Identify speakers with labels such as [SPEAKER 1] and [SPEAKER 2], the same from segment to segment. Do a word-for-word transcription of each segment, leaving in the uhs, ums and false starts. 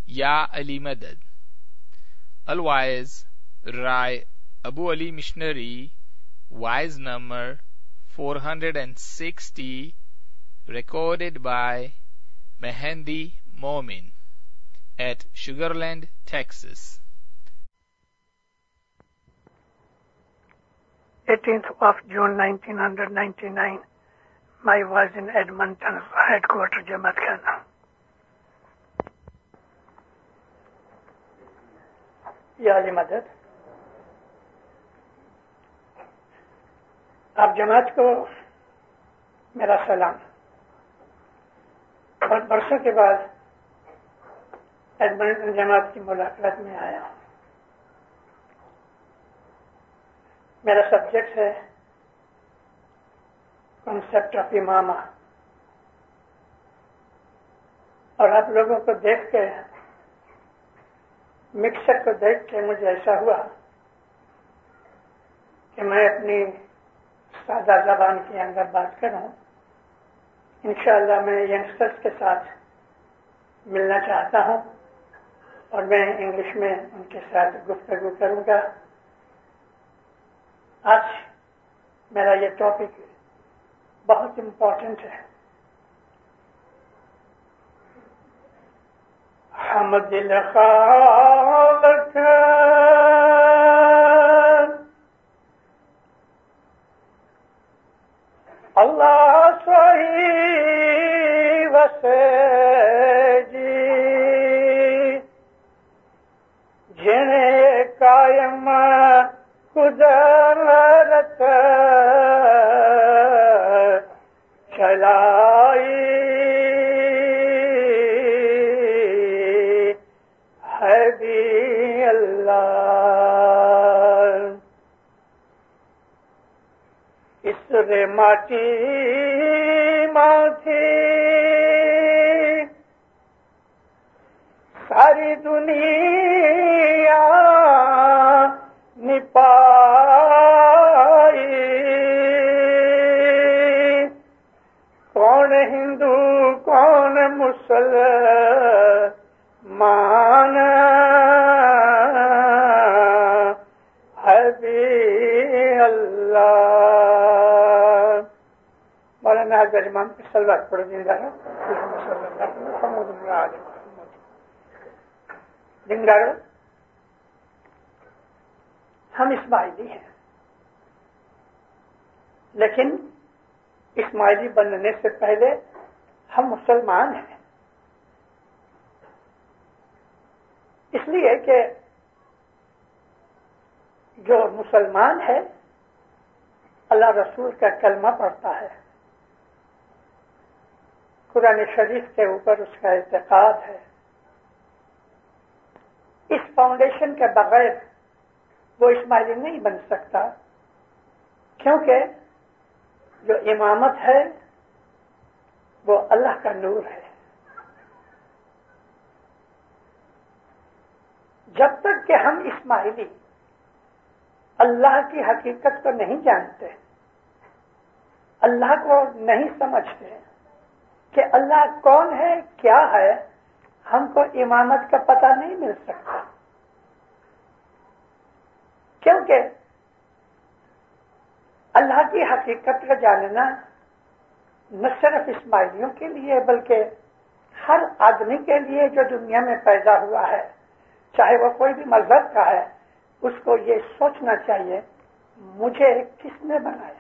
[SPEAKER 1] Ya Ali Madad. Otherwise, Rai Abu Ali Missionary, wise number four hundred sixty, recorded by Mehendi Momin at Sugarland, Texas.
[SPEAKER 2] eighteenth of June nineteen ninety-nine. I was in Edmonton, headquarters Jamaat Khana. یا علی مدد، آپ جماعت کو میرا سلام. بہت برسوں کے بعد ایڈمنٹن جماعت کی ملاقات میں آیا. میرا سبجیکٹ ہے کنسپٹ آف امامہ، اور آپ لوگوں کو دیکھ کے، مکسر کو دیکھ کے مجھے ایسا ہوا کہ میں اپنی سادہ زبان کے اندر بات کروں. انشاءاللہ میں ینگسٹرز کے ساتھ ملنا چاہتا ہوں اور میں انگلش میں ان کے ساتھ گفتگو کروں گا. آج میرا یہ ٹاپک بہت امپورٹنٹ ہے. ہم دل خالق اللہ صحیح وسے جی جنہیں قائم قدرت چلائی ہے بھی اللہ. اس رے ماٹی ماتھی ساری دنیا نپائی، کون ہندو کون مسلمان، ہے بھی اللہ. مولانا حضرت امام کی صلوات پڑھو. زندہ رہو. زندہ رہو. ہم اسماعیلی ہیں، لیکن اسماعیلی بننے سے پہلے ہم مسلمان ہیں. اس لیے کہ جو مسلمان ہے اللہ رسول کا کلمہ پڑھتا ہے، قرآن شریف کے اوپر اس کا اعتقاد ہے. اس فاؤنڈیشن کے بغیر وہ اسماعیلی نہیں بن سکتا، کیونکہ جو امامت ہے وہ اللہ کا نور ہے. جب تک کہ ہم اسماعیلی اللہ کی حقیقت کو نہیں جانتے، اللہ کو نہیں سمجھتے کہ اللہ کون ہے کیا ہے، ہم کو امامت کا پتہ نہیں مل سکتا. کیونکہ اللہ کی حقیقت کا جاننا نہ صرف اسماعیلیوں کے لیے بلکہ ہر آدمی کے لیے جو دنیا میں پیدا ہوا ہے، چاہے وہ کوئی بھی مذہب کا ہے، اس کو یہ سوچنا چاہیے مجھے کس نے بنایا،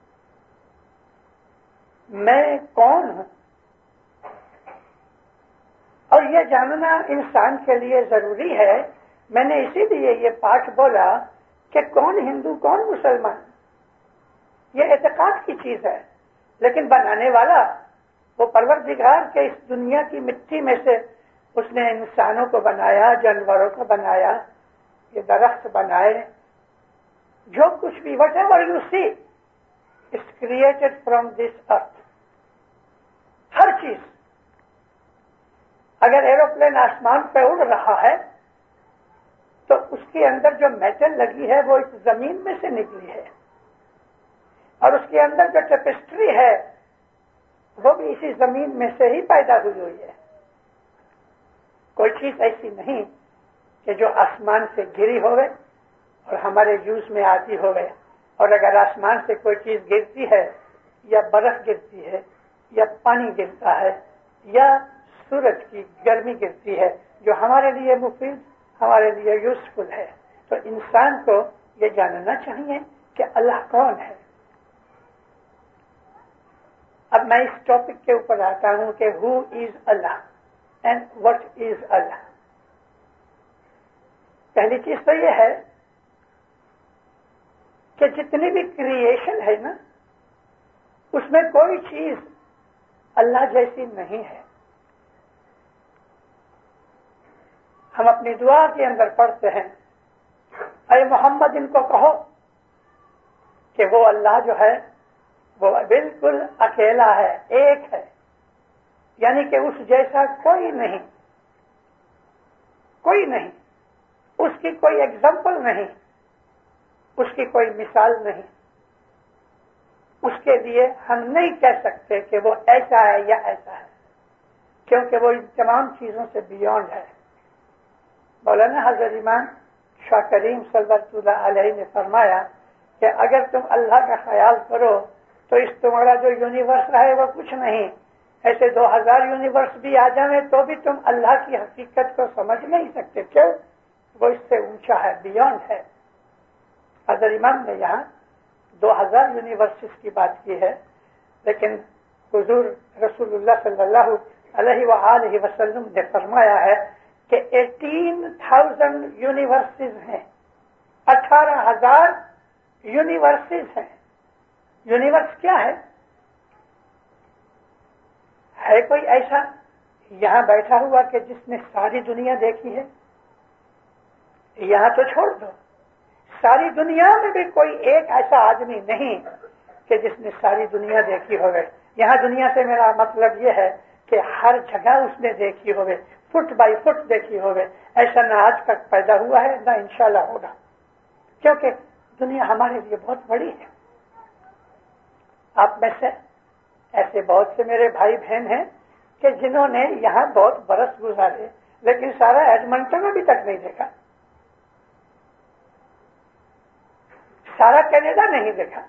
[SPEAKER 2] میں کون ہوں. اور یہ جاننا انسان کے لیے ضروری ہے. میں نے اسی لیے یہ پاٹھ بولا کہ کون ہندو کون مسلمان، یہ اعتقاد کی چیز ہے، لیکن بنانے والا وہ پروردگار کے اس دنیا کی مٹی میں سے اس نے انسانوں کو بنایا، جانوروں کو بنایا، یہ درخت بنائے، جو کچھ بھی whatever you see is created from this earth. ہر چیز. اگر ایروپلین آسمان پہ اڑ رہا ہے تو اس کے اندر جو میٹل لگی ہے وہ اس زمین میں سے نکلی ہے، اور اس کے اندر جو ٹیپسٹری ہے وہ بھی اسی زمین میں سے ہی پیدا ہوئی ہوئی ہے. کوئی چیز ایسی نہیں کہ جو آسمان سے گری ہوئے اور ہمارے یوز میں آتی ہوئے. اور اگر آسمان سے کوئی چیز گرتی ہے یا برف گرتی ہے یا پانی گرتا ہے یا سورج کی گرمی گرتی ہے جو ہمارے لیے مفید ہمارے لیے یوزفل ہے, تو انسان کو یہ جاننا چاہیے کہ اللہ کون ہے. اب میں اس ٹاپک کے اوپر آتا ہوں کہ ہو از اللہ اینڈ وٹ از اللہ. پہلی چیز تو یہ ہے کہ جتنی بھی کریشن ہے نا اس میں کوئی چیز اللہ جیسی نہیں ہے. ہم اپنی دعا کے اندر پڑھتے ہیں اے محمد ان کو کہو کہ وہ اللہ جو ہے وہ بالکل اکیلا ہے, ایک ہے, یعنی کہ اس جیسا کوئی نہیں, کوئی نہیں, اس کی کوئی ایگزامپل نہیں, اس کی کوئی مثال نہیں. اس کے لیے ہم نہیں کہہ سکتے کہ وہ ایسا ہے یا ایسا ہے, کیونکہ وہ ان تمام چیزوں سے بیونڈ ہے. مولانا حضرت امام شاہ کریم صلی اللہ علیہ نے فرمایا کہ اگر تم اللہ کا خیال کرو تو اس تمہارا جو یونیورس ہے وہ کچھ نہیں, ایسے دو ہزار یونیورس بھی آ جائیں تو بھی تم اللہ کی حقیقت کو سمجھ نہیں سکتے. کیوں؟ وہ اس سے اونچا ہے, بیونڈ ہے. حضرت امام نے یہاں دو ہزار یونیورسز کی بات کی ہے, لیکن حضور رسول اللہ صلی اللہ علیہ وآلہ وسلم نے فرمایا ہے کہ ایٹین تھاؤزینڈ یونیورسز ہیں, اٹھارہ ہزار یونیورسز ہیں. یونیورس کیا ہے؟ ہے کوئی ایسا یہاں بیٹھا ہوا کہ جس نے ساری دنیا دیکھی ہے؟ یہاں تو چھوڑ دو, ساری دنیا میں بھی کوئی ایک ایسا آدمی نہیں کہ جس نے ساری دنیا دیکھی ہوگی. یہاں دنیا سے میرا مطلب یہ ہے کہ ہر جگہ اس نے دیکھی ہوگی, فٹ بائی فٹ دیکھی ہوگی. ایسا نہ آج تک پیدا ہوا ہے نہ انشاءاللہ ہوگا, کیونکہ دنیا ہمارے لیے بہت بڑی ہے. آپ میں سے ایسے بہت سے میرے بھائی بہن ہیں کہ جنہوں نے یہاں بہت برس گزارے لیکن سارا ایڈمنٹن ابھی تک نہیں دیکھا, سارا کینیڈا نہیں دیکھا,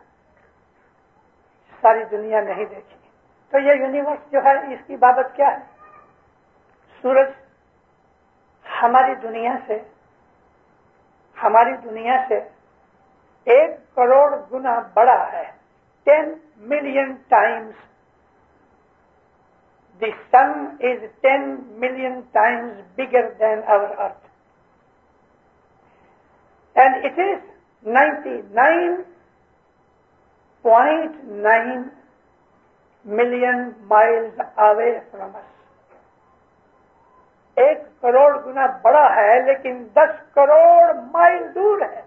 [SPEAKER 2] ساری دنیا نہیں دیکھی. تو یہ یونیورس جو ہے اس کی بابت کیا ہے؟ سورج ہماری دنیا سے ہماری دنیا سے ایک کروڑ گنا بڑا ہے. Ten million times, the sun is ten million times bigger than our earth, and it is ninety-nine point nine million miles away from us. ایک کروڑ گنا بڑا ہے لیکن دس کروڑ مائل دور ہے.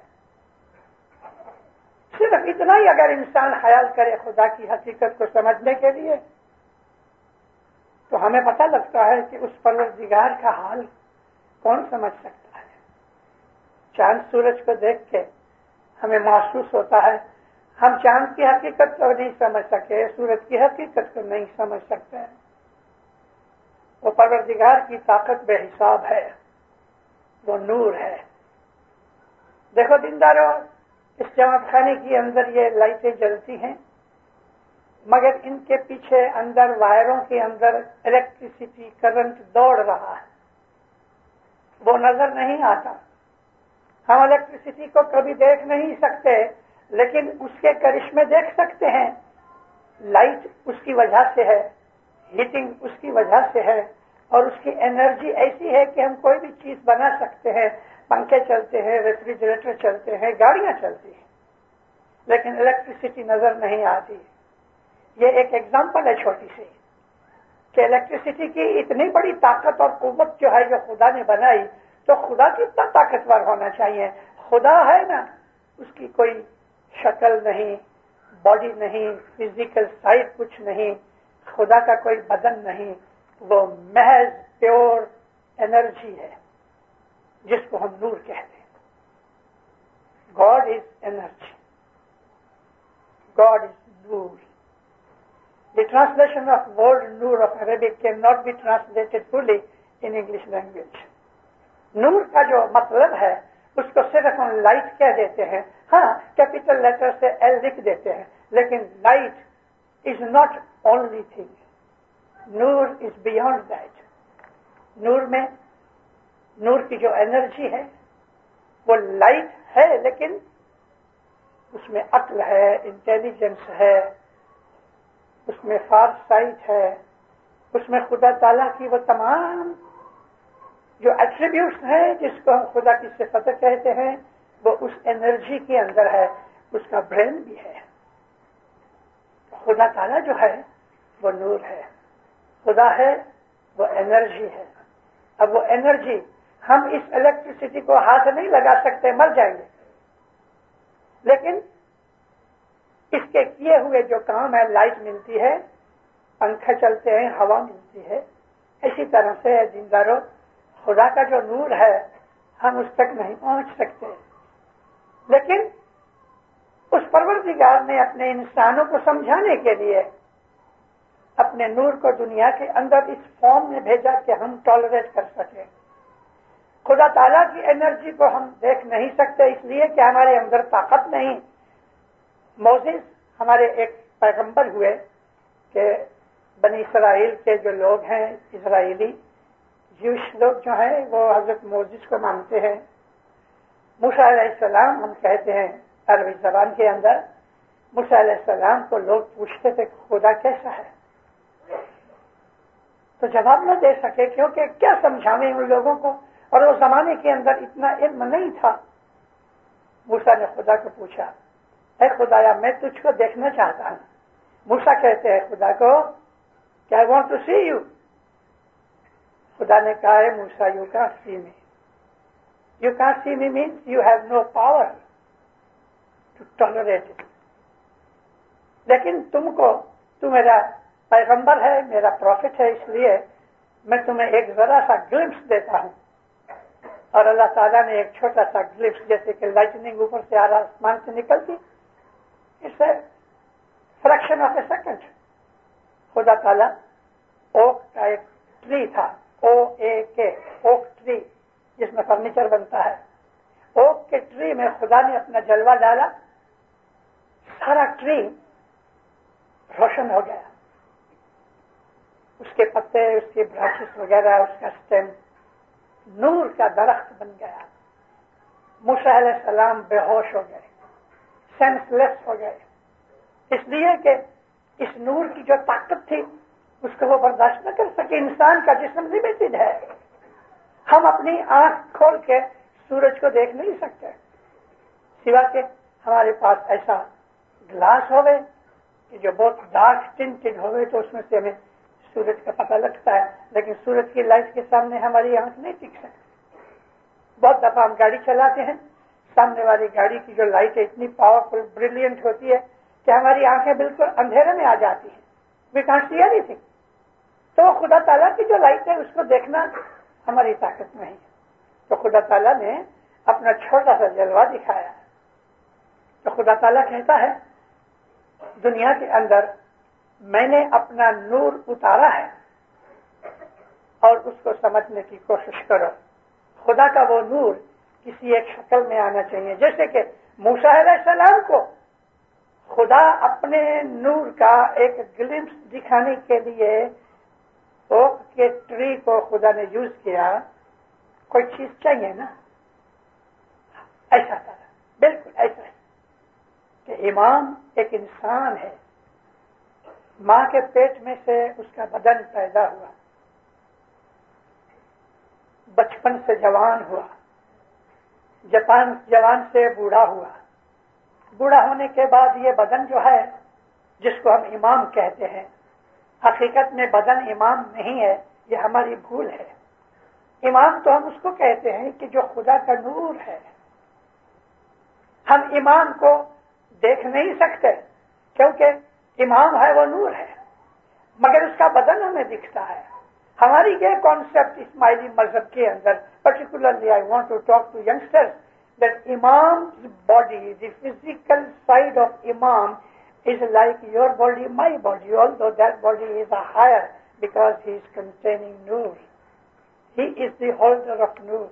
[SPEAKER 2] صرف اتنا ہی اگر انسان خیال کرے خدا کی حقیقت کو سمجھنے کے لیے تو ہمیں پتہ لگتا ہے کہ اس پروردگار کا حال کون سمجھ سکتا ہے. چاند سورج کو دیکھ کے ہمیں محسوس ہوتا ہے ہم چاند کی حقیقت کو نہیں سمجھ سکے, سورج کی حقیقت کو نہیں سمجھ سکتے. وہ پروردگار کی طاقت بے حساب ہے, وہ نور ہے. دیکھو دیندارو, اس جماعت خانے کے اندر یہ لائٹیں جلتی ہیں مگر ان کے پیچھے اندر وائروں کے اندر الیکٹریسٹی کرنٹ دوڑ رہا ہے, وہ نظر نہیں آتا. ہم الیکٹریسٹی کو کبھی دیکھ نہیں سکتے لیکن اس کے کرشمے دیکھ سکتے ہیں. لائٹ اس کی وجہ سے ہے, ہیٹنگ اس کی وجہ سے ہے, اور اس کی انرجی ایسی ہے کہ ہم کوئی بھی چیز بنا سکتے ہیں. پنکھے چلتے ہیں, ریفریجریٹر چلتے ہیں, گاڑیاں چلتی ہیں, لیکن الیکٹریسٹی نظر نہیں آتی. یہ ایک ایگزامپل ہے چھوٹی سی کہ الیکٹریسٹی کی اتنی بڑی طاقت اور قوت جو ہے جو خدا نے بنائی, تو خدا کتنا طاقتور ہونا چاہیے. خدا ہے نا, اس کی کوئی شکل نہیں, باڈی نہیں, فزیکل سائز کچھ نہیں, خدا کا کوئی بدن نہیں, وہ محض پیور انرجی ہے جس کو ہم نور کہتے ہیں. God is energy, God is نور. The translation of word nur of Arabic cannot be translated fully in English language. नूर का जो मतलब है उसको सिर्फ हम लाइट कह देते हैं, हाँ कैपिटल लेटर से एल लिख देते हैं, लेकिन light is not only thing, नूर इज बियॉन्ड दैट. नूर में नूर की जो एनर्जी है वो लाइट है, लेकिन उसमें अक्ल है, इंटेलिजेंस है, उसमें फारसाइट है, उसमें खुदा ताला की वो तमाम जो एट्रीब्यूट्स हैं जिसको हम खुदा की सिफत कहते हैं वो उस एनर्जी के अंदर है, उसका ब्रेन भी है. खुदा ताला जो है वो नूर है, खुदा है वो एनर्जी है. अब वो एनर्जी हम इस इलेक्ट्रिसिटी को हाथ नहीं लगा सकते, मर जाएंगे, लेकिन इसके किए हुए जो काम है, लाइट मिलती है, पंखे चलते हैं, हवा मिलती है, इसी तरह से जिंदारो खुदा का जो नूर है हम उस तक नहीं पहुंच सकते. लेकिन उस परवरदिगार ने अपने इंसानों को समझाने के लिए अपने नूर को दुनिया के अंदर इस फॉर्म में भेजा कि हम टॉलरेट कर सकें. खुदा ताला की एनर्जी को हम देख नहीं सकते इसलिए कि हमारे अंदर ताकत नहीं. मोसेस हमारे एक पैगंबर हुए कि बनी इसराइल के जो लोग हैं, इजराइली ज्यूश लोग जो हैं वो हजरत मोसेस को मानते हैं. मूसा अलैहिस्सलाम हम कहते हैं अरबी जबान के अंदर. मूसा अलैहिस्सलाम को लोग पूछते थे खुदा कैसा है, तो जवाब न दे सके क्योंकि क्या समझावें उन लोगों को, और उस जमाने के अंदर इतना इल्म नहीं था. मूसा ने खुदा को पूछा, ऐ खुदाया मैं तुझको देखना चाहता हूं. मूसा कहते हैं खुदा को कि I want to see you. खुदा ने कहा है Musa you can't see me. You can't see me means you have no power to tolerate it. लेकिन तुमको, तू मेरा पैगंबर है, मेरा प्रॉफिट है, इसलिए मैं तुम्हें एक जरा सा ग्लिम्स देता हूं. और अल्लाह ताला ने एक छोटा सा ग्लिम्स, जैसे कि लाइटनिंग ऊपर से आ रहा आसमान से निकलती, इससे फ्रैक्शन ऑफ ए सेकंड खुदा ताला ओक का एक ट्री था, ओ ए के ओक ट्री, जिसमें फर्नीचर बनता है. ओक के ट्री में खुदा ने अपना जलवा डाला, सारा ट्री रोशन हो गया. उसके पत्ते, उसके ब्रांचेस वगैरह, उसका स्टेम नूर का दरख्त बन गया. मूसा अलैहिस्सलाम बेहोश हो गए, सेंसलेस हो गए, इसलिए कि इस नूर की जो ताकत थी उसको वो बर्दाश्त न कर सके. इंसान का जिस्म लिमिटेड है, हम अपनी आंख खोल के सूरज को देख नहीं सकते, सिवा के हमारे पास ऐसा ग्लास होवे कि जो बहुत डार्क टिंटेड होवे तो उसमें से हमें सूरज का पता लगता है, लेकिन सूरज की लाइट के सामने हमारी आंख नहीं टिक सकती. बहुत दफा हम गाड़ी चलाते हैं, सामने वाली गाड़ी की जो लाइट है इतनी पावरफुल, ब्रिलियंट होती है कि हमारी आंखें बिल्कुल अंधेरे में आ जाती हैं, वी कांट सी एनीथिंग. तो खुदा ताला की जो लाइट है उसको देखना हमारी ताकत नहीं है. तो खुदा ताला ने अपना छोटा सा जलवा दिखाया. तो खुदा ताला कहता है दुनिया के अंदर मैंने अपना नूर उतारा है और उसको समझने की कोशिश करो. खुदा का वो नूर किसी एक शक्ल में आना चाहिए, जैसे कि मूसा अलैहिस्सलाम को खुदा अपने नूर का एक ग्लिम्स दिखाने के लिए ओक के ट्री को खुदा ने यूज किया. कोई चीज चाहिए ना, ऐसा था, बिल्कुल ऐसा है कि इमाम एक इंसान है, मां के पेट में से उसका बदन पैदा हुआ, बचपन से जवान हुआ, जवान जवान से बूढ़ा हुआ, बूढ़ा होने के बाद ये बदन जो है जिसको हम इमाम कहते हैं, हकीकत में बदन इमाम नहीं है, ये हमारी भूल है. इमाम तो हम उसको कहते हैं कि जो खुदा का नूर है. हम इमाम को देख नहीं सकते क्योंकि इमाम है वो नूर है, मगर उसका बदन हमें दिखता है. हमारी ये कॉन्सेप्ट इस्माइली मजहब के अंदर, particularly I want to talk to youngsters that Imam's body, the physical side of Imam is like your body, my body, although that body is a higher because he is containing Noor. He is the holder of nur.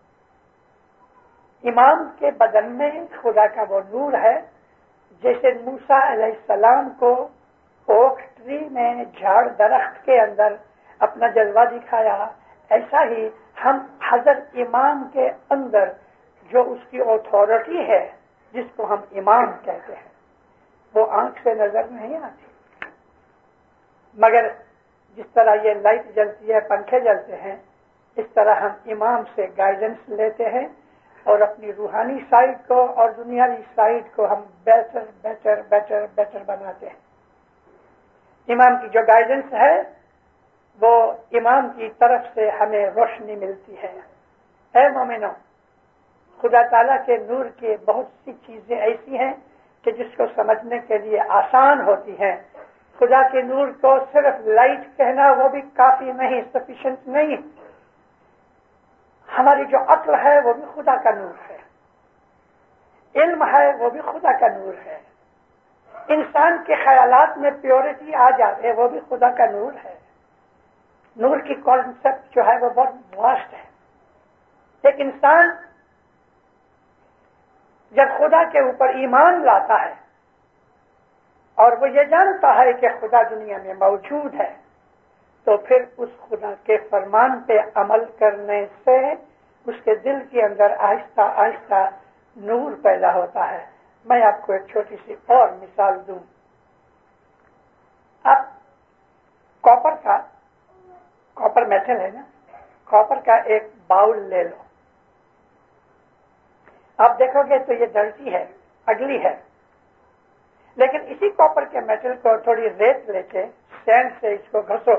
[SPEAKER 2] امام کے بدن میں خدا کا وہ نور ہے، جیسے موسیٰ علیہ السلام کو اوک ٹری میں جھاڑ درخت کے اندر اپنا جلوہ دکھایا، ایسا ہی ہم حضرت امام کے اندر جو اس کی اتھارٹی ہے، جس کو ہم امام کہتے ہیں، وہ آنکھ سے نظر نہیں آتی، مگر جس طرح یہ لائٹ جلتی ہے، پنکھے جلتے ہیں، اس طرح ہم امام سے گائیڈنس لیتے ہیں اور اپنی روحانی سائڈ کو اور دنیاوی سائڈ کو ہم بہتر بہتر بہتر بہتر بناتے ہیں۔ امام کی جو گائیڈنس ہے وہ امام کی طرف سے ہمیں روشنی ملتی ہے۔ اے مومنو، خدا تعالیٰ کے نور کی بہت سی چیزیں ایسی ہیں کہ جس کو سمجھنے کے لیے آسان ہوتی ہیں۔ خدا کے نور کو صرف لائٹ کہنا وہ بھی کافی نہیں، سفیشینٹ نہیں۔ ہماری جو عقل ہے وہ بھی خدا کا نور ہے، علم ہے وہ بھی خدا کا نور ہے، انسان کے خیالات میں پیورٹی آ جائے وہ بھی خدا کا نور ہے۔ نور کی کانسیپٹ جو ہے وہ بہت واسٹ ہے۔ ایک انسان جب خدا کے اوپر ایمان لاتا ہے اور وہ یہ جانتا ہے کہ خدا دنیا میں موجود ہے، تو پھر اس خدا کے فرمان پہ عمل کرنے سے اس کے دل کے اندر آہستہ آہستہ نور پیدا ہوتا ہے۔ میں آپ کو ایک چھوٹی سی اور مثال دوں۔ آپ کاپر کا کاپر میٹل ہے نا، کاپر کا ایک باؤل لے لو، آپ دیکھو گے تو یہ ڈرٹی ہے، اگلی ہے، لیکن اسی کاپر کے میٹل کو تھوڑی ریت لے کے سینڈ سے اس کو گھسو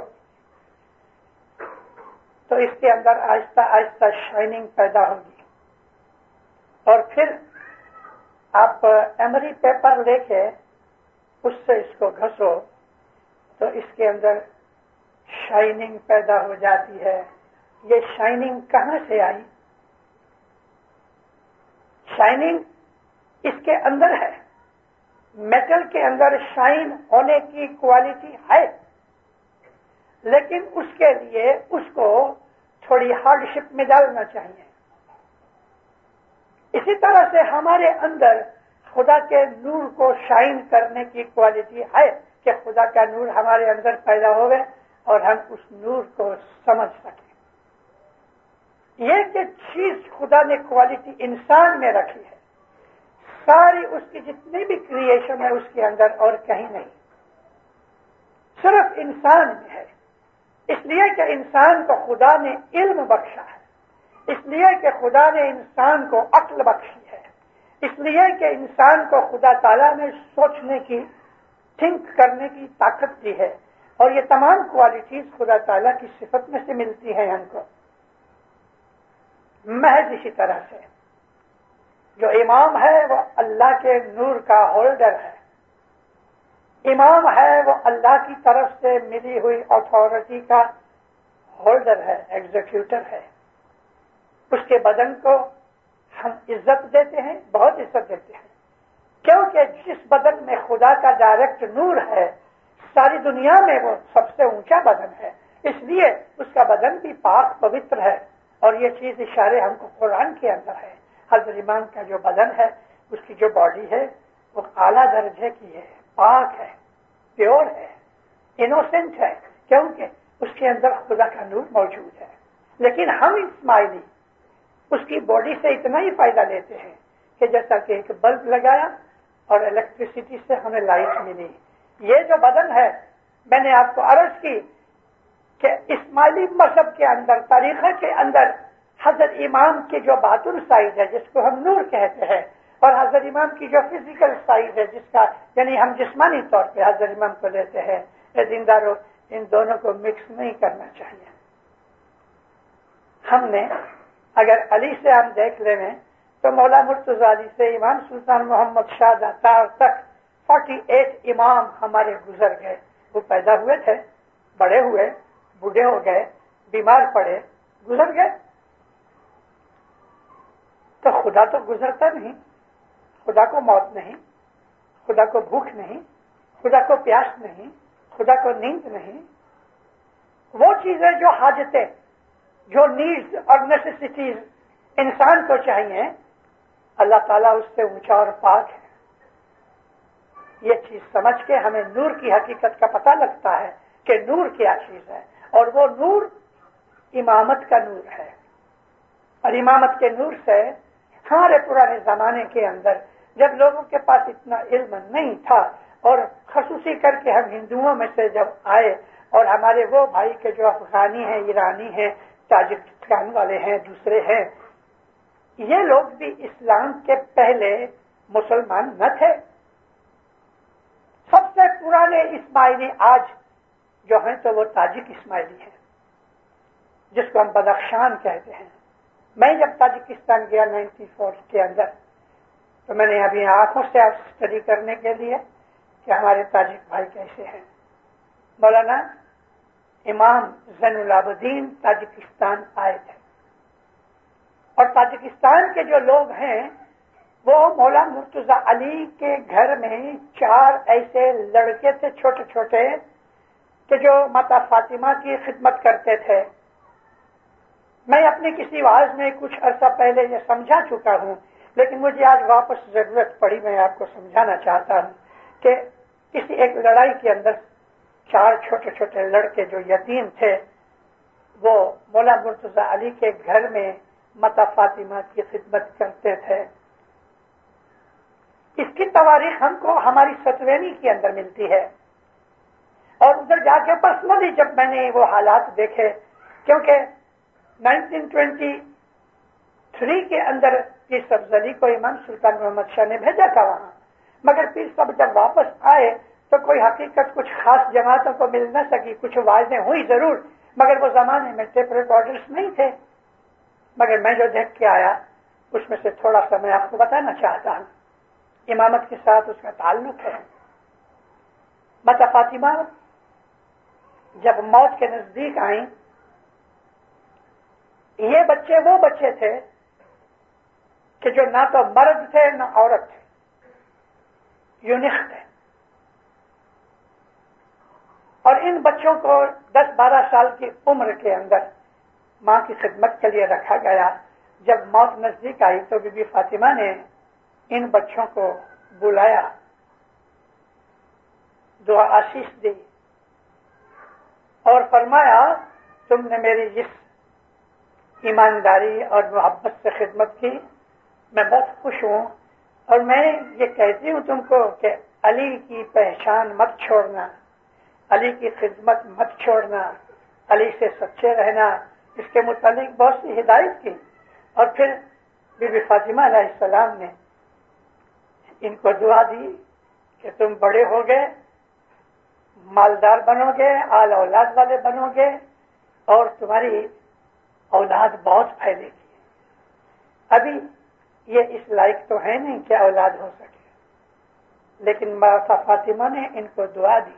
[SPEAKER 2] تو اس کے اندر آہستہ آہستہ شائننگ پیدا ہوگی، اور پھر آپ ایمری پیپر لے کے اس سے اس کو گھسو تو اس کے اندر شائننگ پیدا ہو جاتی ہے۔ یہ شائننگ کہاں سے آئی؟ شائننگ اس کے اندر ہے، میٹل کے اندر شائن ہونے کی کوالٹی ہے، لیکن اس کے لیے اس کو تھوڑی ہارڈ شپ میں ڈالنا چاہیے۔ اسی طرح سے ہمارے اندر خدا کے نور کو شائن کرنے کی کوالٹی ہے کہ خدا کا نور ہمارے اندر پیدا ہوئے اور ہم اس نور کو سمجھ سکیں۔ یہ کہ چیز خدا نے کوالٹی انسان میں رکھی ہے، ساری اس کی جتنی بھی کریشن ہے اس کے اندر اور کہیں نہیں، صرف انسان میں ہے۔ اس لیے کہ انسان کو خدا نے علم بخشا ہے، اس لیے کہ خدا نے انسان کو عقل بخشی ہے، اس لیے کہ انسان کو خدا تعالیٰ نے سوچنے کی، تھنک کرنے کی طاقت دی ہے، اور یہ تمام کوالٹیز خدا تعالیٰ کی صفت میں سے ملتی ہیں ہم کو۔ محض اسی طرح سے جو امام ہے وہ اللہ کے نور کا ہولڈر ہے، امام ہے وہ اللہ کی طرف سے ملی ہوئی اتھارٹی کا ہولڈر ہے، ایگزیکیوٹر ہے۔ اس کے بدن کو ہم عزت دیتے ہیں، بہت عزت دیتے ہیں، کیونکہ جس بدن میں خدا کا ڈائریکٹ نور ہے ساری دنیا میں وہ سب سے اونچا بدن ہے، اس لیے اس کا بدن بھی پاک پوتر ہے، اور یہ چیز اشارے ہم کو قرآن کے اندر ہے۔ حضرت امام کا جو بدن ہے، اس کی جو باڈی ہے وہ اعلیٰ درجے کی ہے، پاک ہے، پیور ہے، انوسنٹ ہے، کیونکہ اس کے اندر خدا کا نور موجود ہے۔ لیکن ہم اسماعیلی اس کی باڈی سے اتنا ہی فائدہ لیتے ہیں کہ جیسا کہ ایک بلب لگایا اور الیکٹریسٹی سے ہمیں لائٹ ملی۔ یہ جو بدن ہے، میں نے آپ کو عرض کی کہ اسماعیلی مذہب کے اندر، طریقہ کے اندر حضرت امام کی جو باطن سائڈ ہے جس کو ہم نور کہتے ہیں، اور حضرت امام کی جو فزیکل سائڈ ہے جس کا یعنی ہم جسمانی طور پہ حضرت امام کو لیتے ہیں، اے دیندارو، ان دونوں کو مکس نہیں کرنا چاہیے۔ ہم نے اگر علی سے ہم دیکھ لیں تو مولا مرتضی علی سے امام سلطان محمد شاہ داتار تک فورٹی ایٹ امام ہمارے گزر گئے۔ وہ پیدا ہوئے تھے، بڑے ہوئے، بوڑھے ہو گئے، بیمار پڑے، گزر گئے۔ تو خدا تو گزرتا نہیں، خدا کو موت نہیں، خدا کو بھوک نہیں، خدا کو پیاس نہیں، خدا کو نیند نہیں۔ وہ چیزیں جو حاجتیں جو نیڈز اور نیسیسٹیز انسان کو چاہیے اللہ تعالیٰ اس سے اونچا اور پاک ہے. یہ چیز سمجھ کے ہمیں نور کی حقیقت کا پتہ لگتا ہے کہ نور کیا چیز ہے، اور وہ نور امامت کا نور ہے. اور امامت کے نور سے ہمارے پرانے زمانے کے اندر جب لوگوں کے پاس اتنا علم نہیں تھا، اور خصوصی کر کے ہم ہندوؤں میں سے جب آئے اور ہمارے وہ بھائی کے جو افغانی ہیں، ایرانی ہیں، تاجکستان والے ہیں، دوسرے ہیں، یہ لوگ بھی اسلام کے پہلے مسلمان نہ تھے. سب سے پرانے اسماعیلی آج جو ہیں تو وہ تاجک اسماعیلی ہیں، جس کو ہم بدخشان کہتے ہیں. میں جب تاجکستان گیا نائنٹی فور کے اندر تو میں نے ابھی آنکھوں سے اسٹڈی کرنے کے لیے کہ ہمارے تاجک بھائی کیسے ہیں. مولانا امام زین العابدین تاجکستان آئے تھے، اور تاجکستان کے جو لوگ ہیں وہ مولا مرتضی علی کے گھر میں چار ایسے لڑکے تھے چھوٹے چھوٹے کہ جو ماتا فاطمہ کی خدمت کرتے تھے. میں اپنی کسی واعظ میں کچھ عرصہ پہلے یہ سمجھا چکا ہوں، لیکن مجھے آج واپس ضرورت پڑی. میں آپ کو سمجھانا چاہتا ہوں کہ کسی ایک لڑائی کے اندر چار چھوٹے چھوٹے لڑکے جو یتیم تھے وہ مولا مرتضی علی کے گھر میں ماتا فاطمہ کی خدمت کرتے تھے. اس کی تواریخ ہم کو ہماری ستوینی کے اندر ملتی ہے، اور ادھر جا کے پرسنلی جب میں نے وہ حالات دیکھے، کیونکہ نائنٹین ٹوینٹی تھری کے اندر پیر سبز علی کو امام سلطان محمد شاہ نے بھیجا تھا وہاں، مگر پیر سب جب واپس آئے تو کوئی حقیقت کچھ خاص جماعتوں کو مل نہ سکی. کچھ واضح ہوئی ضرور، مگر وہ زمانے میں ٹیپ ریکارڈرز نہیں تھے. مگر میں جو دیکھ کے آیا اس میں سے تھوڑا سا میں آپ کو بتانا چاہتا ہوں. امامت کے ساتھ اس کا تعلق ہے. ماتا فاطمہ جب موت کے نزدیک آئیں، یہ بچے وہ بچے تھے کہ جو نہ تو مرد تھے نہ عورت تھے، یونیک تھے. اور ان بچوں کو دس بارہ سال کی عمر کے اندر ماں کی خدمت کے لیے رکھا گیا. جب موت نزدیک آئی تو بی بی فاطمہ نے ان بچوں کو بلایا، دعا آشیش دی اور فرمایا تم نے میری جس ایمانداری اور محبت سے خدمت کی میں بہت خوش ہوں، اور میں یہ کہتی ہوں تم کو کہ علی کی پہچان مت چھوڑنا، علی کی خدمت مت چھوڑنا، علی سے سچے رہنا. اس کے متعلق بہت سی ہدایت کی. اور پھر بی بی فاطمہ علیہ السلام نے ان کو دعا دی کہ تم بڑے ہو گئے، مالدار بنو گے، آل اولاد والے بنو گے، اور تمہاری اولاد بہت پھیلے گی. ابھی یہ اس لائق تو ہے نہیں کہ اولاد ہو سکے، لیکن ماتا فاطمہ نے ان کو دعا دی.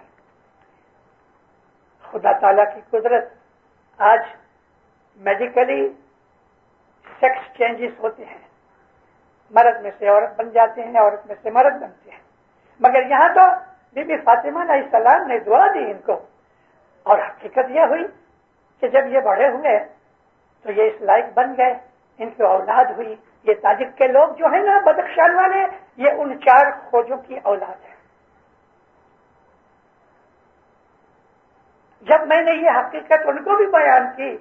[SPEAKER 2] خدا تعالیٰ کی قدرت، آج میڈیکلی سیکس چینجز ہوتے ہیں، مرد میں سے عورت بن جاتے ہیں، عورت میں سے مرد بنتے ہیں. مگر یہاں تو بی بی فاطمہ علیہ السلام نے دعا دی ان کو، اور حقیقت یہ ہوئی کہ جب یہ بڑے ہوئے تو یہ اس لائق بن گئے، ان کی اولاد ہوئی. یہ تاجک کے لوگ جو ہیں نا بدخشان والے، یہ ان چار خوجوں کی اولاد ہے. جب میں نے یہ حقیقت ان کو بھی بیان کی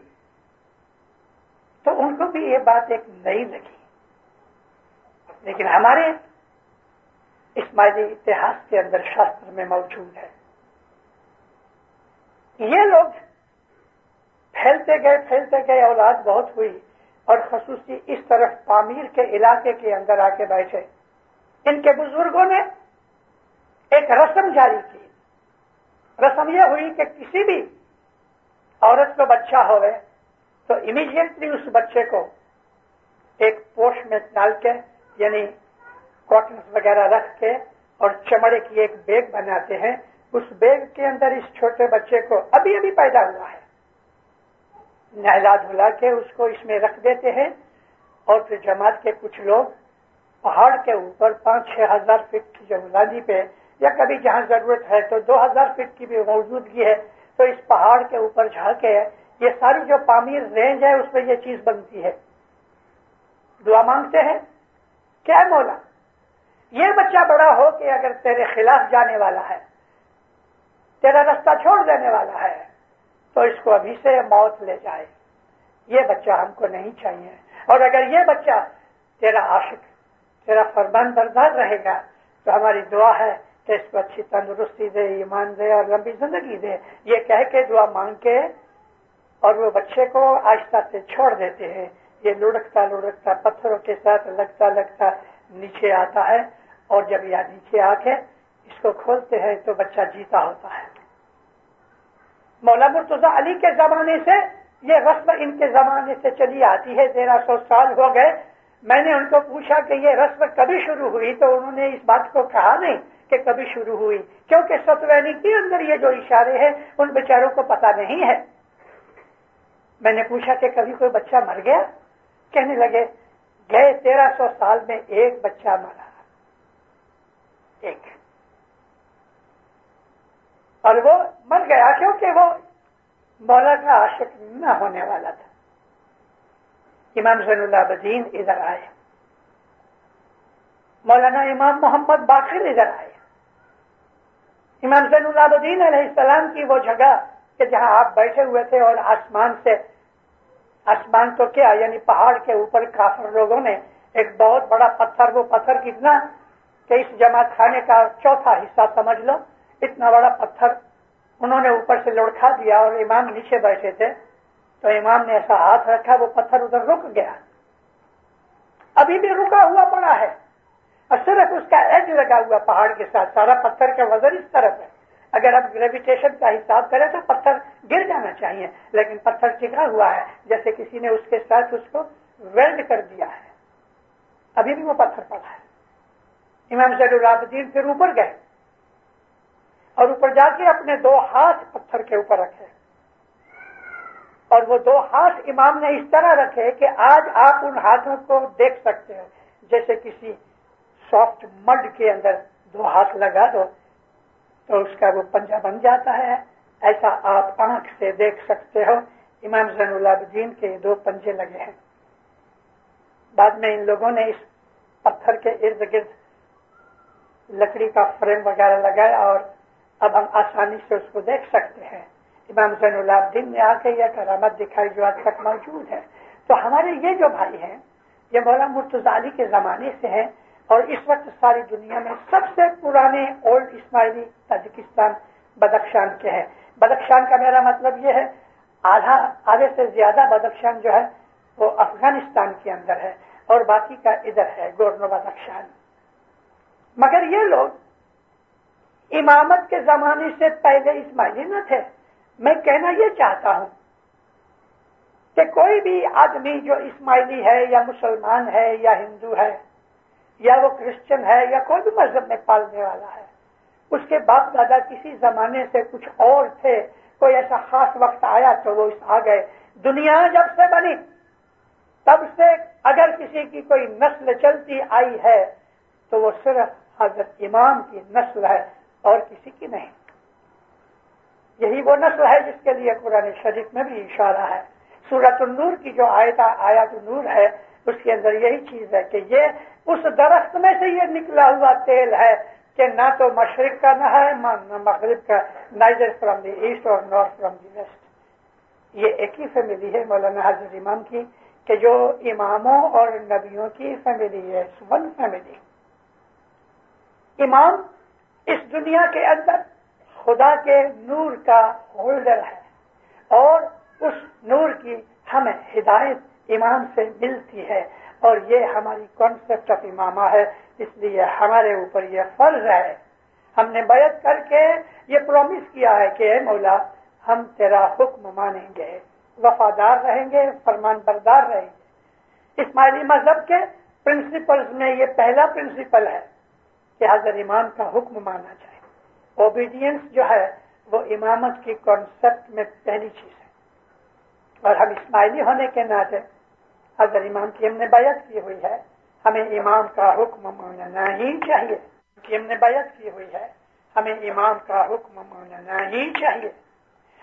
[SPEAKER 2] تو ان کو بھی یہ بات ایک نئی لگی. لیکن ہمارے اسماعیلی اتہاس کے اندر شاستر میں موجود ہے. یہ لوگ پھیلتے گئے پھیلتے گئے اولاد بہت ہوئی، اور خصوصی اس طرف پامیر کے علاقے کے اندر آ کے بیٹھے. ان کے بزرگوں نے ایک رسم جاری کی. رسم یہ ہوئی کہ کسی بھی عورت کو بچہ ہوئے تو امیڈیٹلی اس بچے کو ایک پوش میں ڈال کے، یعنی کاٹنز وغیرہ رکھ کے اور چمڑے کی ایک بیگ بناتے ہیں. اس بیگ کے اندر اس چھوٹے بچے کو ابھی ابھی پیدا ہوا ہے نہلا دھلا کے اس کو اس میں رکھ دیتے ہیں. اور پھر جماعت کے کچھ لوگ پہاڑ کے اوپر پانچ چھ ہزار فٹ کی جنگلانی پہ، یا کبھی جہاں ضرورت ہے تو دو ہزار فٹ کی بھی موجودگی ہے، تو اس پہاڑ کے اوپر جا کے یہ ساری جو پامیر رینج ہے اس میں یہ چیز بنتی ہے. دعا مانگتے ہیں کیا مولا یہ بچہ بڑا ہو کہ اگر تیرے خلاف جانے والا ہے, تیرا رستہ چھوڑ دینے والا ہے, تو اس کو ابھی سے موت لے جائے. یہ بچہ ہم کو نہیں چاہیے. اور اگر یہ بچہ تیرا عاشق, تیرا فرمان بردار رہے گا تو ہماری دعا ہے کہ اس کو اچھی تندرستی دے, ایمان دے اور لمبی زندگی دے. یہ کہہ کے دعا مانگ کے اور وہ بچے کو آہستہ سے چھوڑ دیتے ہیں. یہ لڑکتا لڑکتا پتھروں کے ساتھ لگتا لگتا نیچے آتا ہے, اور جب یہ نیچے آ کے اس کو کھولتے ہیں تو بچہ جیتا ہوتا ہے. مولا مرتضی علی کے زمانے سے یہ رسم ان کے زمانے سے چلی آتی ہے. تیرہ سو سال ہو گئے. میں نے ان کو پوچھا کہ یہ رسم کبھی شروع ہوئی, تو انہوں نے اس بات کو کہا نہیں کہ کبھی شروع ہوئی, کیونکہ ستوینی کے اندر یہ جو اشارے ہیں ان بیچاروں کو پتا نہیں ہے. میں نے پوچھا کہ کبھی کوئی بچہ مر گیا؟ کہنے لگے گئے تیرہ سو سال میں ایک بچہ مرا, ایک, اور وہ مر گیا کیونکہ وہ مولا کا عاشق نہ ہونے والا تھا. امام زین العابدین ادھر آئے, مولانا امام محمد باقر ادھر آئے. امام زین العابدین علیہ السلام کی وہ جگہ کہ جہاں آپ بیٹھے ہوئے تھے, اور آسمان سے, آسمان تو کیا یعنی پہاڑ کے اوپر کافر لوگوں نے ایک بہت بڑا پتھر, وہ پتھر کتنا کہ اس جماعت خانے کا چوتھا حصہ سمجھ لو, اتنا بڑا پتھر انہوں نے اوپر سے لڑکا دیا, اور امام نیچے بیٹھے تھے تو امام نے ایسا ہاتھ رکھا وہ پتھر ادھر رک گیا, ابھی بھی رکا ہوا پڑا ہے, اور صرف اس کا ایج لگا ہوا پہاڑ کے ساتھ. سارا پتھر کا وزن اس طرف ہے. اگر آپ گریویٹیشن کا حساب کریں تو پتھر گر جانا چاہیے, لیکن پتھر ٹکا ہوا ہے جیسے کسی نے اس کے ساتھ اس کو ویلڈ کر دیا ہے. ابھی بھی وہ پتھر پڑا ہے. امام زین العابدین پھر اوپر گئے اور اوپر جا کے اپنے دو ہاتھ پتھر کے اوپر رکھے, اور وہ دو ہاتھ امام نے اس طرح رکھے کہ آج آپ ان ہاتھوں کو دیکھ سکتے ہیں جیسے کسی سافٹ مڈ کے اندر دو ہاتھ لگا دو تو اس کا وہ پنجہ بن جاتا ہے. ایسا آپ آنکھ سے دیکھ سکتے ہو. امام زین العابدین کے دو پنجے لگے ہیں. بعد میں ان لوگوں نے اس پتھر کے ارد گرد لکڑی کا فریم وغیرہ لگایا, اور اب ہم آسانی سے اس کو دیکھ سکتے ہیں. امام زین العابدین نے آ کے یہ کرامت دکھائی جو آج تک موجود ہے. تو ہمارے یہ جو بھائی ہیں یہ مولا مرتضی علی کے زمانے سے ہیں, اور اس وقت ساری دنیا میں سب سے پرانے اولڈ اسماعیلی تاجکستان بدخشان کے ہیں. بدخشان کا میرا مطلب یہ ہے آدھا آدھے سے زیادہ بدخشان جو ہے وہ افغانستان کے اندر ہے, اور باقی کا ادھر ہے گورنو بدخشان. مگر یہ لوگ امامت کے زمانے سے پہلے اسماعیلی نہ تھے. میں کہنا یہ چاہتا ہوں کہ کوئی بھی آدمی جو اسماعیلی ہے یا مسلمان ہے یا ہندو ہے یا وہ کرسچن ہے یا کوئی بھی مذہب میں پالنے والا ہے, اس کے باپ دادا کسی زمانے سے کچھ اور تھے, کوئی ایسا خاص وقت آیا تو وہ آ گئے. دنیا جب سے بنی تب سے اگر کسی کی کوئی نسل چلتی آئی ہے تو وہ صرف حضرت امام کی نسل ہے اور کسی کی نہیں. یہی وہ نسل ہے جس کے لیے قرآن شریف میں بھی اشارہ ہے. سورۃ النور کی جو آیت آیات النور ہے اس کے اندر یہی چیز ہے کہ یہ اس درخت میں سے یہ نکلا ہوا تیل ہے کہ نہ تو مشرق کا نہ ہے نہ مغرب کا, نائدر فرام دی ایسٹ اور نارتھ فرام دی ویسٹ. یہ ایک ہی فیملی ہے مولانا حضرت امام کی کہ جو اماموں اور نبیوں کی فیملی ہے, ون فیملی. امام اس دنیا کے اندر خدا کے نور کا ہولڈر ہے, اور اس نور کی ہمیں ہدایت امام سے ملتی ہے, اور یہ ہماری کانسیپٹ آف امامہ ہے. اس لیے ہمارے اوپر یہ فرض ہے, ہم نے بیعت کر کے یہ پرومس کیا ہے کہ اے مولا ہم تیرا حکم مانیں گے, وفادار رہیں گے, فرمان بردار رہیں گے. اسماعیلی مذہب کے پرنسپلز میں یہ پہلا پرنسپل ہے کہ حضرت امام کا حکم ماننا چاہیے. اوبیڈینس جو ہے وہ امامت کی کانسیپٹ میں پہلی چیز ہے, اور ہم اسماعیلی ہونے کے ناطے حضرت امام کی ہم نے بیعت کی ہوئی ہے, ہمیں امام کا حکم ماننا ہی چاہیے. کہ ہم نے بیعت کی ہوئی ہے, ہمیں امام کا حکم ماننا ہی چاہیے.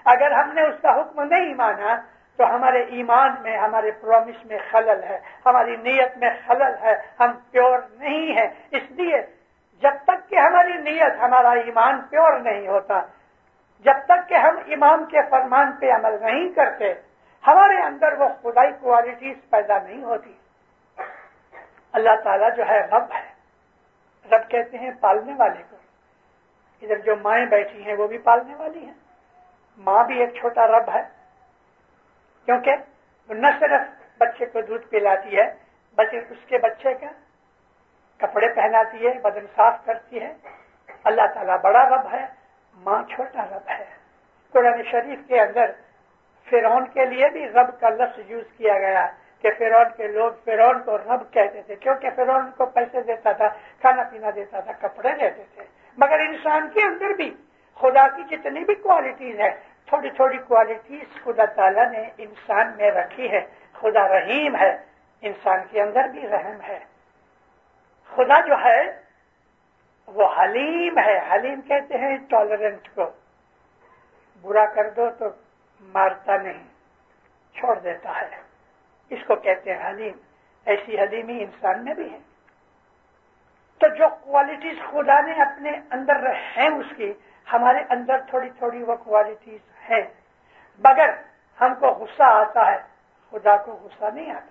[SPEAKER 2] اگر ہم نے اس کا حکم نہیں مانا تو ہمارے ایمان میں، ہمارے پرومس میں خلل ہے، ہماری نیت میں خلل ہے، ہم پیور نہیں ہیں. اس لیے جب تک کہ ہماری نیت، ہمارا ایمان پیور نہیں ہوتا، جب تک کہ ہم امام کے فرمان پہ عمل نہیں کرتے، ہمارے اندر وہ خدائی کوالٹیز پیدا نہیں ہوتی. اللہ تعالیٰ جو ہے رب ہے. رب کہتے ہیں پالنے والے کو. ادھر جو مائیں بیٹھی ہیں وہ بھی پالنے والی ہیں. ماں بھی ایک چھوٹا رب ہے، کیونکہ وہ نہ صرف بچے کو دودھ پلاتی ہے بلکہ اس کے بچے کا کپڑے پہناتی ہے، بدن صاف کرتی ہے. اللہ تعالیٰ بڑا رب ہے، ماں چھوٹا رب ہے. قرآن شریف کے اندر فرعون کے لیے بھی رب کا لفظ یوز کیا گیا کہ فرعون کے لوگ فرعون کو رب کہتے تھے، کیونکہ فرعون کو پیسے دیتا تھا، کھانا پینا دیتا تھا، کپڑے دیتے تھے. مگر انسان کے اندر بھی خدا کی جتنی بھی کوالٹیز ہیں، تھوڑی تھوڑی کوالٹیز خدا تعالیٰ نے انسان میں رکھی ہے. خدا رحیم ہے، انسان کے اندر بھی رحم ہے. خدا جو ہے وہ حلیم ہے. حلیم کہتے ہیں ٹالرنٹ کو. برا کر دو تو مارتا نہیں، چھوڑ دیتا ہے. اس کو کہتے ہیں حلیم. ایسی حلیمی انسان میں بھی ہے. تو جو کوالٹیز خدا نے اپنے اندر ہیں اس کی، ہمارے اندر تھوڑی تھوڑی وہ کوالٹیز ہیں. مگر ہم کو غصہ آتا ہے، خدا کو غصہ نہیں آتا.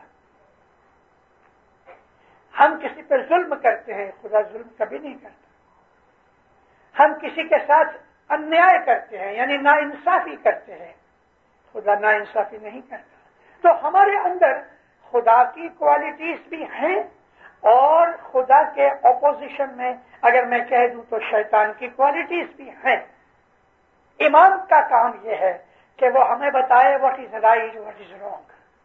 [SPEAKER 2] ہم کسی پر ظلم کرتے ہیں، خدا ظلم کبھی نہیں کرتا. ہم کسی کے ساتھ انیائے کرتے ہیں یعنی ناانصافی کرتے ہیں، خدا ناانصافی نہیں کرتا. تو ہمارے اندر خدا کی کوالٹیز بھی ہیں اور خدا کے اپوزیشن میں اگر میں کہہ دوں تو شیطان کی کوالٹیز بھی ہیں. امام کا کام یہ ہے کہ وہ ہمیں بتائے what is right what is wrong.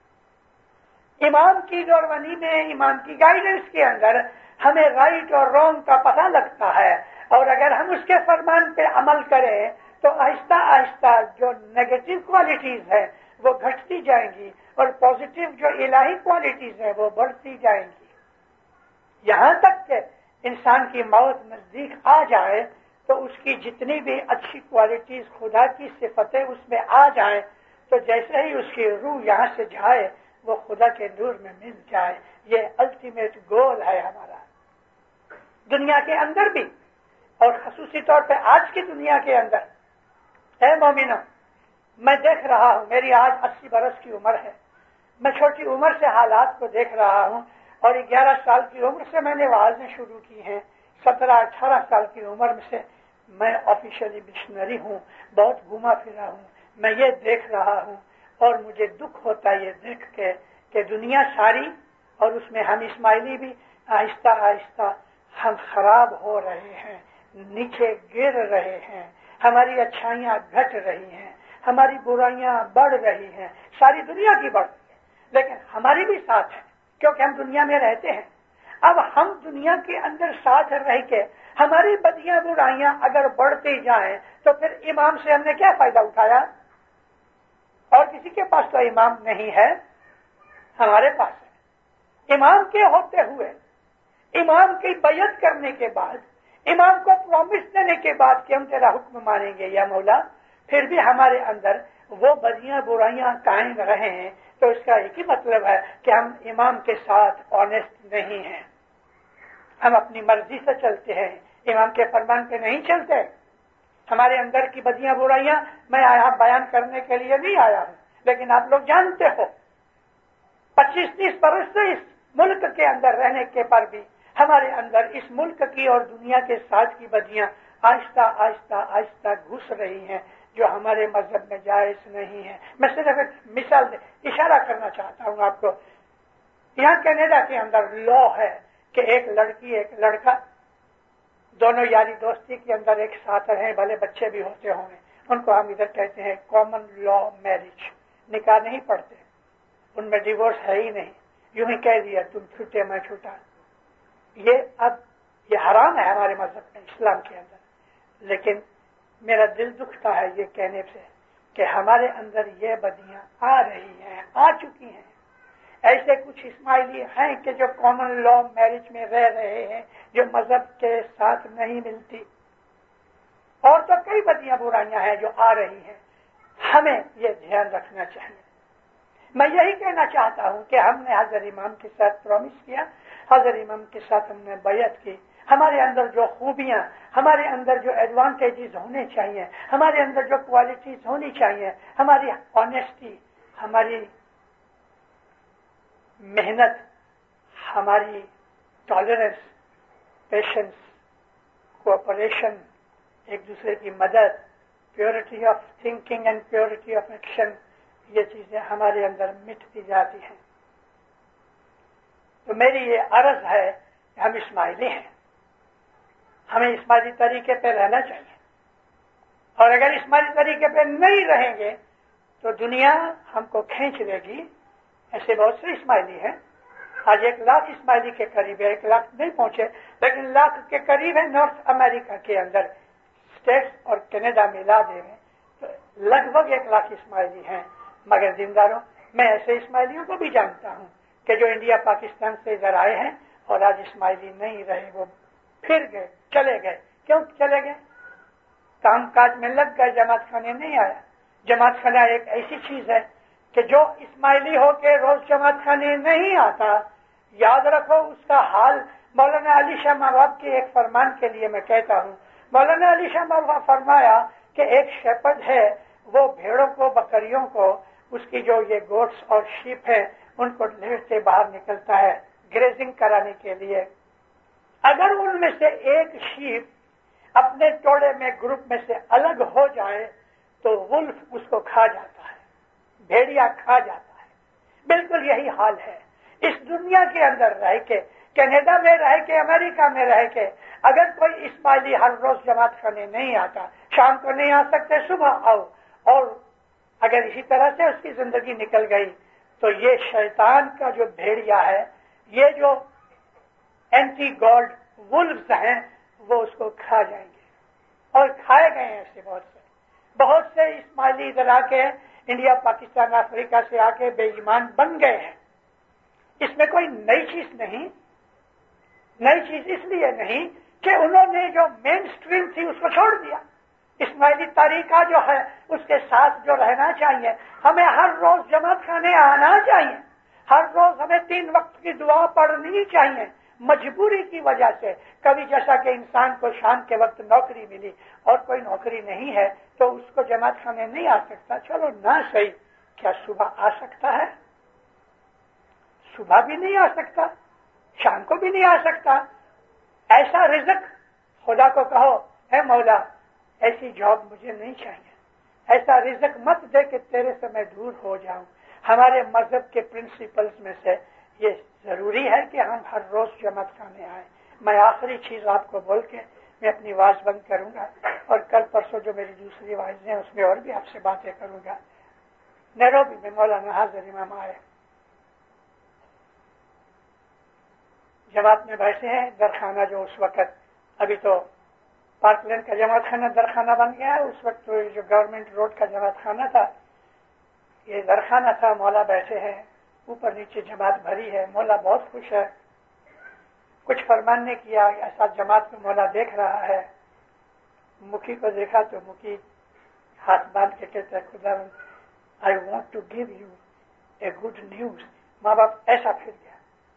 [SPEAKER 2] امام کی دوربانی میں، امام کی گائیڈنس کے اندر ہمیں رائٹ اور رانگ کا پتہ لگتا ہے، اور اگر ہم اس کے فرمان پہ عمل کریں تو آہستہ آہستہ جو نیگیٹو کوالٹیز ہیں وہ گھٹتی جائیں گی اور پازیٹو جو الہی کوالٹیز ہیں وہ بڑھتی جائیں گی. یہاں تک کہ انسان کی موت نزدیک آ جائے تو اس کی جتنی بھی اچھی کوالٹیز، خدا کی صفتیں اس میں آ جائیں تو جیسے ہی اس کی روح یہاں سے جائے وہ خدا کے نور میں مل جائے. یہ الٹیمیٹ گول ہے ہمارا. دنیا کے اندر بھی اور خصوصی طور پہ آج کی دنیا کے اندر، اے مومنو، میں دیکھ رہا ہوں، میری آج اسی برس کی عمر ہے. میں چھوٹی عمر سے حالات کو دیکھ رہا ہوں اور گیارہ سال کی عمر سے میں نے وعظیں شروع کی ہیں. سترہ اٹھارہ سال کی عمر سے میں آفیشلی مشنری ہوں، بہت گھوما پھرا ہوں. میں یہ دیکھ رہا ہوں اور مجھے دکھ ہوتا ہے یہ دیکھ کے کہ دنیا ساری اور اس میں ہم اسماعیلی بھی آہستہ آہستہ ہم خراب ہو رہے ہیں، نیچے گر رہے ہیں. ہماری اچھائیاں گھٹ رہی ہیں، ہماری برائیاں بڑھ رہی ہیں. ساری دنیا کی بڑھ رہی ہے لیکن ہماری بھی ساتھ ہے کیونکہ ہم دنیا میں رہتے ہیں. اب ہم دنیا کے اندر ساتھ رہ کے ہماری بدیاں برائیاں اگر بڑھتی جائیں تو پھر امام سے ہم نے کیا فائدہ اٹھایا؟ اور کسی کے پاس تو امام نہیں ہے، ہمارے پاس ہے. امام کے ہوتے ہوئے، امام کی بیعت کرنے کے بعد، امام کو پرومس دینے کے بعد کہ ہم تیرا حکم مانیں گے یا مولا، پھر بھی ہمارے اندر وہ بدیاں برائیاں قائم رہے ہیں تو اس کا ایک ہی مطلب ہے کہ ہم امام کے ساتھ آنےسٹ نہیں ہیں. ہم اپنی مرضی سے چلتے ہیں، امام کے فرمان پہ نہیں چلتے. ہمارے اندر کی بدیاں برائیاں میں آیا بیان کرنے کے لیے نہیں آیا ہوں، لیکن آپ لوگ جانتے ہو پچیس تیس برس سے اس ملک کے اندر رہنے کے پر بھی ہمارے اندر اس ملک کی اور دنیا کے ساتھ کی بدیاں آہستہ آہستہ آہستہ گھس رہی ہیں جو ہمارے مذہب میں جائز نہیں ہے. میں صرف ایک مثال دے اشارہ کرنا چاہتا ہوں آپ کو. یہاں کینیڈا کے اندر لا ہے کہ ایک لڑکی ایک لڑکا دونوں یاری دوستی کے اندر ایک ساتھ رہیں، بھلے بچے بھی ہوتے ہوں گے. ان کو ہم ادھر کہتے ہیں کامن لا میرج. نکاح نہیں پڑھتے، ان میں ڈیورس ہے ہی نہیں، یوں ہی کہہ دیا تم چھوٹے میں چھوٹا. یہ اب یہ حرام ہے ہمارے مذہب میں، اسلام کے اندر. لیکن میرا دل دکھتا ہے یہ کہنے سے کہ ہمارے اندر یہ بدیاں آ رہی ہیں، آ چکی ہیں. ایسے کچھ اسماعیلی ہیں کہ جو کامن لا میرج میں رہ رہے ہیں، جو مذہب کے ساتھ نہیں ملتی. اور تو کئی بدیاں برائیاں ہیں جو آ رہی ہیں. ہمیں یہ دھیان رکھنا چاہیے. میں یہی کہنا چاہتا ہوں کہ ہم نے حضرت امام کے ساتھ پرومس کیا, حضرت امام کے ساتھ ہم نے بیعت کی. ہمارے اندر جو خوبیاں, ہمارے اندر جو ایڈوانٹیجز ہونے چاہیے, ہمارے اندر جو کوالٹیز ہونی چاہیے, ہماری آنیسٹی, ہماری محنت, ہماری ٹالرنس, پیشنس, کوآپریشن, ایک دوسرے کی مدد, purity of thinking and purity of action, یہ چیزیں ہمارے اندر مٹتی جاتی ہیں. تو میری یہ عرض ہے کہ ہم اسماعیلی ہیں, ہمیں اسماعیلی طریقے پہ رہنا چاہیے, اور اگر اسماعیلی طریقے پہ نہیں رہیں گے تو دنیا ہم کو کھینچ لے گی. ایسے بہت سے اسماعیلی ہیں, آج ایک لاکھ اسماعیلی کے قریب ہے, ایک لاکھ نہیں پہنچے لیکن لاکھ کے قریب ہے. نارتھ امریکہ کے اندر اسٹیٹس اور کینیڈا ملا دے میں تو لگ بھگ ایک لاکھ اسماعیلی ہیں. مگر دینداروں, میں ایسے اسماعیلیوں کو بھی جانتا ہوں کہ جو انڈیا پاکستان سے ادھر آئے ہیں اور آج اسماعیلی نہیں رہے, وہ پھر گئے, چلے گئے. کیوں چلے گئے؟ کام کاج میں لگ گئے, جماعت خانے نہیں آیا. جماعت خانہ ایک ایسی چیز ہے کہ جو اسماعیلی ہو کے روز جماعت خانے نہیں آتا, یاد رکھو اس کا حال. مولانا علی شاہ مواب کے ایک فرمان کے لیے میں کہتا ہوں, مولانا علی شاہ مواب فرمایا کہ ایک شیپرڈ ہے, وہ بھیڑوں کو, بکریوں کو, اس کی جو یہ گوٹس اور شیپ ہیں ان کو لے سے باہر نکلتا ہے گریزنگ کرانے کے لیے. اگر ان میں سے ایک شیپ اپنے ٹوڑے میں, گروپ میں سے الگ ہو جائے تو ولف اس کو کھا جاتا ہے, بھیڑیا کھا جاتا ہے. بالکل یہی حال ہے اس دنیا کے اندر رہ کے, کینیڈا میں رہ کے, امریکہ میں رہ کے. اگر کوئی اسماعیلی ہر روز جماعت خانے نہیں آتا, شام کو نہیں آ سکتے, صبح آؤ, اور اگر اسی طرح سے اس کی زندگی نکل گئی تو یہ شیطان کا جو بھیڑیا ہے, یہ جو اینٹی گاڈ ولفز ہیں, وہ اس کو کھا جائیں گے. اور کھائے گئے ہیں ایسے بہت سے. بہت سے اسماعیلی ادھر آ کے, انڈیا, پاکستان, افریقہ سے آ کے بے ایمان بن گئے ہیں. اس میں کوئی نئی چیز نہیں. نئی چیز اس لیے نہیں کہ انہوں نے جو مین سٹریم تھی اس کو چھوڑ دیا. اسماعیلی طریقہ جو ہے اس کے ساتھ جو رہنا چاہیے. ہمیں ہر روز جماعت خانے آنا چاہیے, ہر روز ہمیں تین وقت کی دعا پڑھنی چاہیے. مجبوری کی وجہ سے, کبھی جیسا کہ انسان کو شام کے وقت نوکری ملی اور کوئی نوکری نہیں ہے تو اس کو جماعت خانے نہیں آ سکتا. چلو نہ صحیح, کیا صبح آ سکتا ہے؟ صبح بھی نہیں آ سکتا, شام کو بھی نہیں آ سکتا. ایسا رزق خدا کو کہو, اے مولا ایسی جاب مجھے نہیں چاہیے, ایسا رزق مت دے کہ تیرے سے میں دور ہو جاؤں. ہمارے مذہب کے پرنسپلز میں سے یہ ضروری ہے کہ ہم ہر روز جماعت خانے آئیں. میں آخری چیز آپ کو بول کے میں اپنی آواز بند کروں گا, اور کل پرسوں جو میری دوسری آواز ہیں اس میں اور بھی آپ سے باتیں کروں گا. نیروبی میں مولانا حاضر امام آئے, جماعت میں بیٹھے ہیں. درخانہ جو اس وقت, ابھی تو پارک لینڈ کا جماعت خانہ درخانہ بن گیا ہے, اس وقت تو جو گورنمنٹ روڈ کا جماعت خانہ تھا یہ درخانہ تھا. مولا بیٹھے ہیں, اوپر نیچے جماعت بھری ہے. مولا بہت خوش ہے, کچھ فرمان نے کیا, ایسا جماعت کو مولا دیکھ رہا ہے. مکھی کو دیکھا تو مکھی ہاتھ باندھ کے کہتے ہیں, خدا I want to give you a good news. ماں باپ ایسا پھر گیا.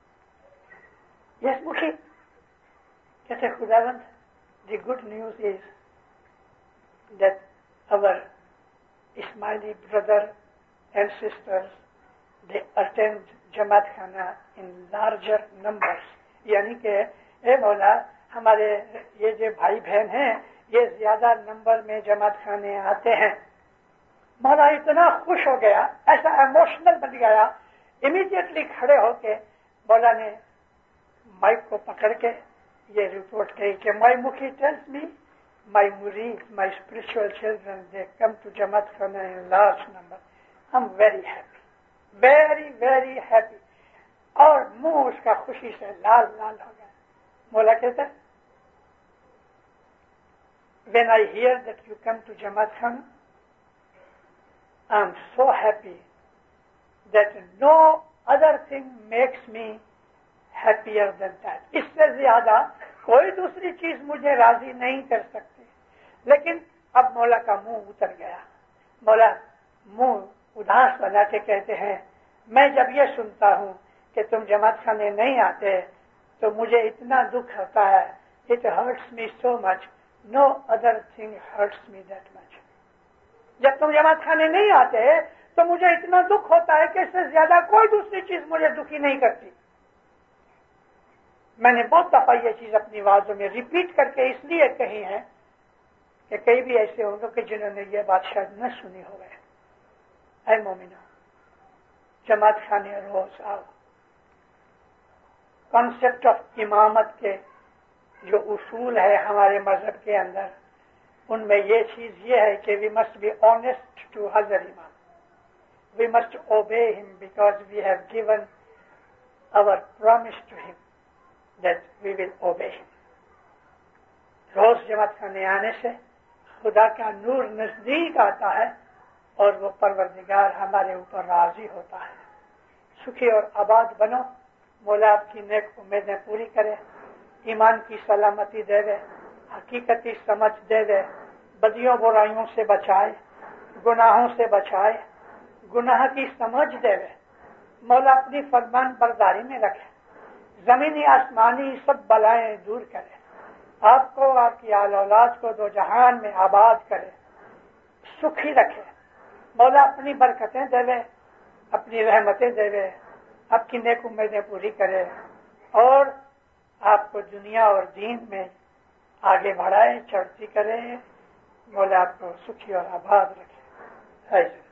[SPEAKER 2] یس مکھی کہتے خداوند, the good news is that our Ismaili brother and sisters, they attend Jamaat Khana in larger numbers. یعنی کہ اے مولا ہمارے یہ جو بھائی بہن ہیں یہ زیادہ نمبر میں جماعت خانے آتے ہیں. مولا اتنا خوش ہو گیا, ایسا ایموشنل بن گیا, امیڈیٹلی کھڑے ہو کے مولا نے مائک کو پکڑ کے یہ رپورٹ کہی کہ مائی مکھی ٹیلز می مائی مرید, my spiritual children, they come to جماعت خانہ in large number. I am very happy, very very happy. اور منہ اس کا خوشی سے لال لال ہو گیا. مولا کہتا ہے, when I hear that you come to Jamaat Khana, I am so happy that no other thing makes me happier than that. اس سے زیادہ کوئی دوسری چیز مجھے راضی نہیں کر سکتی. لیکن اب مولا کا منہ اتر گیا. مولا मुंह उदास बना के कहते हैं, मैं जब ये सुनता हूँ कि तुम जमात खाने नहीं आते तो मुझे इतना दुख होता है, it hurts me so much, no other thing hurts me that much. जब तुम जमात खाने नहीं आते तो मुझे इतना दुख होता है कि इससे ज्यादा कोई दूसरी चीज मुझे दुखी नहीं करती। मैंने बहुत दफा ये चीज अपनी आवाजों में रिपीट करके इसलिए कही है कि कई भी ऐसे होंगे कि जिन्होंने ये बात शायद न सुनी हो गए। है मोमिना, जमात खाने रोज आओ। कॉन्सेप्ट ऑफ इमामत के जो उसूल है हमारे मजहब के अंदर, उनमें ये चीज ये है कि we must be honest to हजर इमाम, we must obey him because we have given our promise to him that we will obey him. रोज जमात खाने आने से खुदा का नूर नजदीक आता है और वो परवरदिगार हमारे ऊपर राजी होता है। सुखी और आबाद बनो, मौला आपकी नेक उम्मीदें पूरी करे, ईमान की सलामती दे दे, हकीकती समझ दे दे, बदियों बुराइयों से बचाए, गुनाहों से बचाए, गुनाह की समझ दे दे, मौला अपनी फरमान बरदारी में रखे, जमीनी आसमानी सब बलाएं दूर करे, आपको आपकी आल औलाद को दो जहान में आबाद करे, सुखी रखे। मौला अपनी बरकतें देवे, अपनी रहमतें देवे, आपकी नेक उम्मीदें पूरी करे और आपको दुनिया और दीन में आगे बढ़ाए, चढ़ती करे। मौला आपको सुखी और आबाद रखे।